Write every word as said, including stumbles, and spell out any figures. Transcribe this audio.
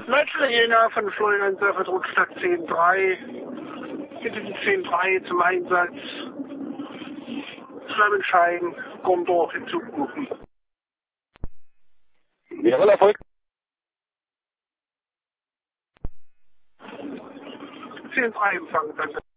Letzte Jena von Florian Surfer Druckstadt zehn drei. Bitte die zehn drei zum Einsatz. Flammenschein, Gondor hinzubuchen. Jawohl, Erfolg. zehn drei empfangen, danke.